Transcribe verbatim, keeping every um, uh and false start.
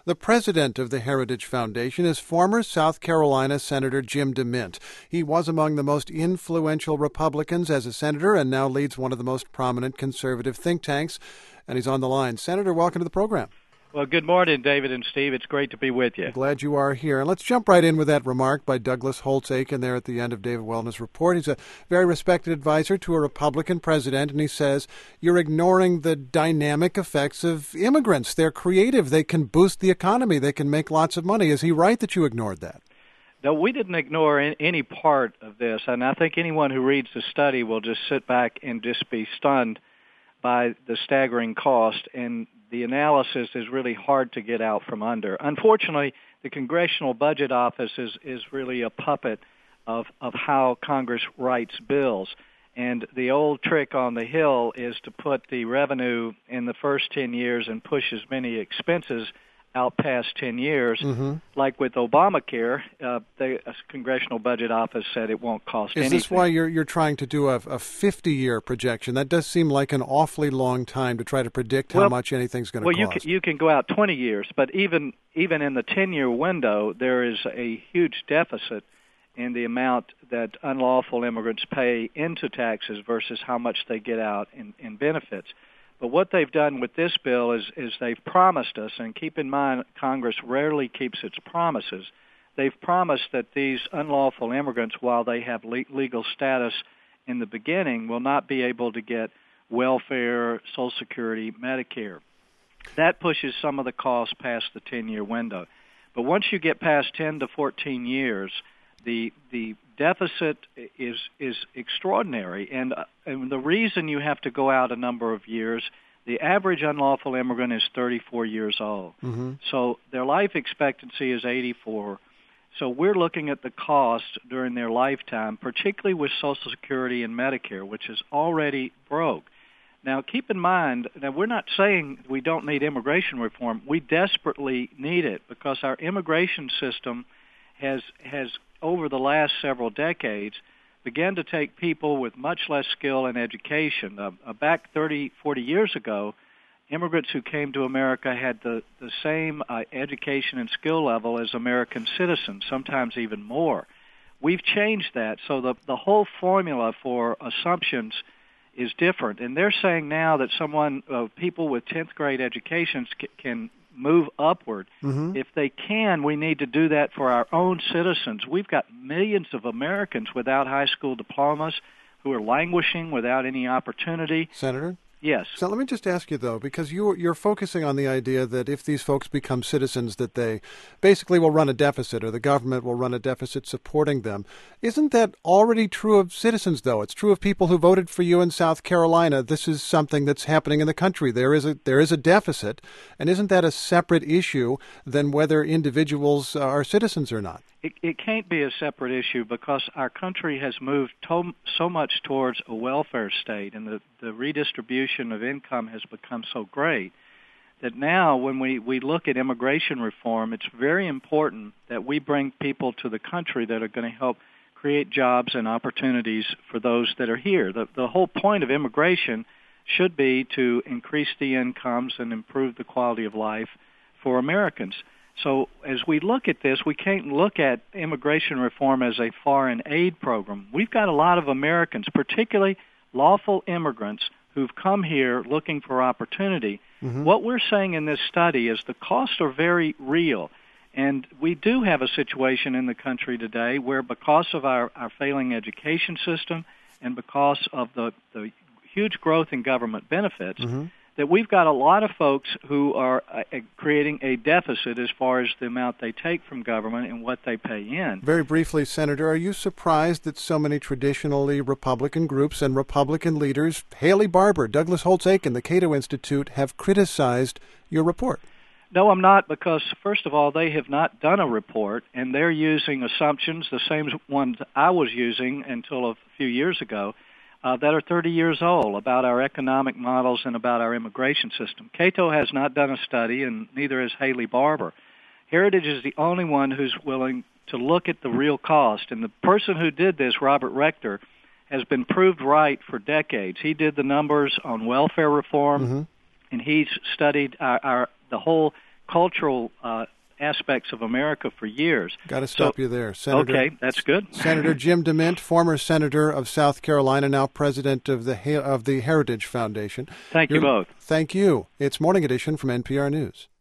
The president of the Heritage Foundation is former South Carolina Senator Jim DeMint. He was among the most influential Republicans as a senator and now leads one of the most prominent conservative think tanks. And he's on the line. Senator, welcome to the program. Well, good morning, David and Steve. It's great to be with you. I'm glad you are here. And let's jump right in with that remark by Douglas Holtz-Eakin there at the end of David Wellness Report. He's a very respected advisor to a Republican president, and he says, you're ignoring the dynamic effects of immigrants. They're creative. They can boost the economy. They can make lots of money. Is he right that you ignored that? No, we didn't ignore any part of this, and I think anyone who reads the study will just sit back and just be stunned by the staggering cost, and the analysis is really hard to get out from under. Unfortunately, the Congressional Budget Office is, is really a puppet of, of how Congress writes bills. And the old trick on the Hill is to put the revenue in the first ten years and push as many expenses out past ten years. Mm-hmm. Like with Obamacare, uh, the Congressional Budget Office said it won't cost is anything. Is this why you're you're trying to do a, a fifty-year projection? That does seem like an awfully long time to try to predict how well, much anything's going to well, cost. Well, you can, you can go out twenty years, but even even in the ten-year window, there is a huge deficit in the amount that unlawful immigrants pay into taxes versus how much they get out in, in benefits. But what they've done with this bill is, is they've promised us, and keep in mind Congress rarely keeps its promises, they've promised that these unlawful immigrants, while they have le- legal status in the beginning, will not be able to get welfare, Social Security, Medicare. That pushes some of the costs past the ten-year window. But once you get past ten to fourteen years, the the deficit is is extraordinary, and, uh, and the reason you have to go out a number of years, the average unlawful immigrant is thirty-four years old. Mm-hmm. So their life expectancy is eighty-four. So we're looking at the cost during their lifetime, particularly with Social Security and Medicare, which is already broke. Now, keep in mind that we're not saying we don't need immigration reform. We desperately need it because our immigration system has has over the last several decades, began to take people with much less skill and education. Uh, uh, back thirty, forty years ago, immigrants who came to America had the, the same uh, education and skill level as American citizens, sometimes even more. We've changed that, so the, the whole formula for assumptions is different. And they're saying now that someone, uh, people with tenth grade educations c- can move upward. Mm-hmm. If they can, we need to do that for our own citizens. We've got millions of Americans without high school diplomas who are languishing without any opportunity. Senator? Yes. So let me just ask you, though, because you, you're focusing on the idea that if these folks become citizens, that they basically will run a deficit or the government will run a deficit supporting them. Isn't that already true of citizens, though? It's true of people who voted for you in South Carolina. This is something that's happening in the country. There is a there is a deficit. And isn't that a separate issue than whether individuals are citizens or not? It, it can't be a separate issue because our country has moved to, so much towards a welfare state, and the, the redistribution of income has become so great that now when we, we look at immigration reform, it's very important that we bring people to the country that are going to help create jobs and opportunities for those that are here. The, the whole point of immigration should be to increase the incomes and improve the quality of life for Americans. So as we look at this, we can't look at immigration reform as a foreign aid program. We've got a lot of Americans, particularly lawful immigrants, who've come here looking for opportunity. Mm-hmm. What we're saying in this study is the costs are very real. And we do have a situation in the country today where because of our, our failing education system and because of the, the huge growth in government benefits, mm-hmm. that we've got a lot of folks who are uh, creating a deficit as far as the amount they take from government and what they pay in. Very briefly, Senator, are you surprised that so many traditionally Republican groups and Republican leaders, Haley Barbour, Douglas Holtz-Eakin, the Cato Institute, have criticized your report? No, I'm not, because, first of all, they have not done a report, and they're using assumptions, the same ones I was using until a few years ago, Uh, that are thirty years old about our economic models and about our immigration system. Cato has not done a study, and neither has Haley Barbour. Heritage is the only one who's willing to look at the real cost, and the person who did this, Robert Rector, has been proved right for decades. He did the numbers on welfare reform, mm-hmm. and he's studied our, our the whole cultural uh, aspects of America for years. Got to stop so, you there, Senator. Okay, that's good. Senator Jim DeMint, former senator of South Carolina, now president of the of the Heritage Foundation. Thank You're, you both. Thank you. It's Morning Edition from N P R News.